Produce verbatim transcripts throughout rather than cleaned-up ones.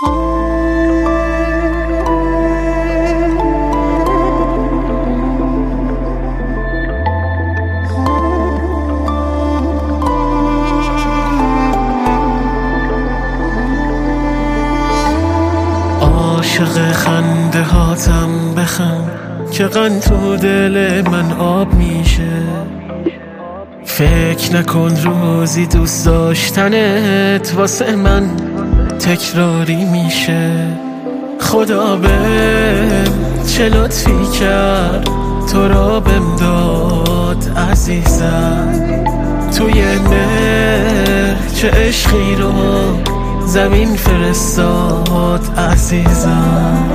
عاشق خنده هاتم بخند که قند تو دل من آب میشه. فکر نکن روزی دوست داشتنت واسه من تکراری میشه. خدا بهم چه لطفی کرد تو را بهم داد عزیزم. توی مهر چه عشقی رو زمین فرستاد عزیزم.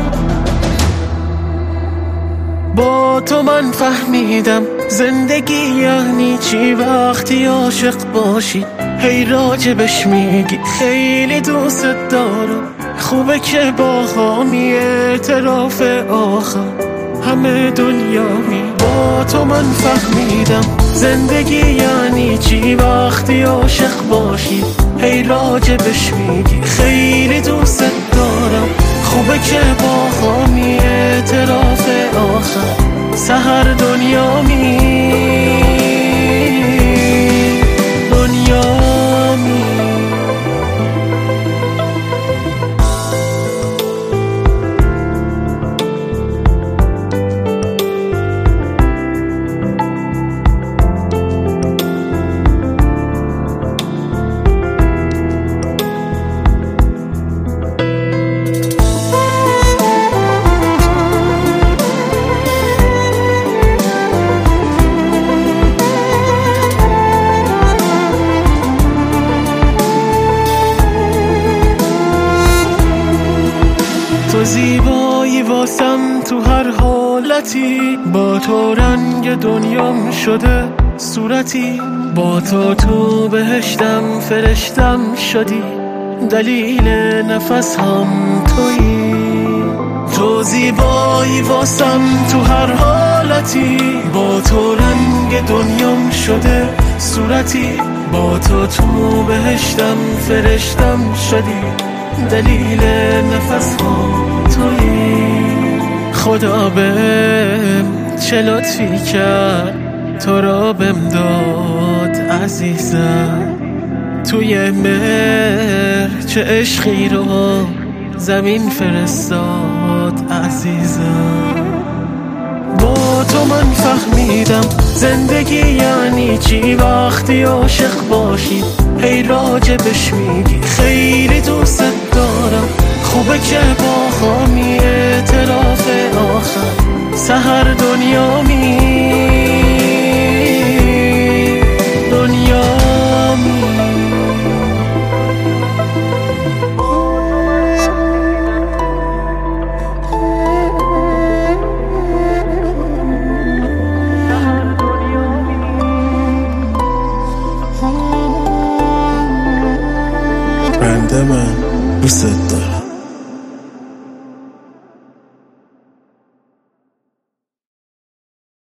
با تو من فهمیدم زندگی یعنی چی وقتی عاشق باشی. هی راجبش میگی خیلی دوست دارم، خوبه که با همی اعتراف آخر همه دنیا می. با تو من فهمیدم زندگی یعنی چی وقتی عاشق باشی. هی راجبش میگی خیلی دوست دارم، خوبه که با همی اعتراف آخر سحر دنیا می دنیا می. تو زیبایی واسم تو هر حالتی، با تو رنگ دنیام شده صورتی. با تو تو بهشتم فرشتم شدی، دلیل نفس هم تویی. تو زیبایی واسم تو هر حالتی، با تو رنگ دنیام شده صورتی. با تو تو بهشتم فرشتم شدی، دلیل نفس ها تویی. خدا بهم چه لطفی کرد تو را بهم داد عزیزم. توی مهر چه عشقی رو زمین فرستاد عزیزم. با تو من فهمیدم زندگی یعنی چی وقتی عاشق باشی. هی راجبش میگی خیلی دوست دارم، خوبه که با همی اعتراف آخر سحر دنیا می دنیا می. بنده من دوست دارم.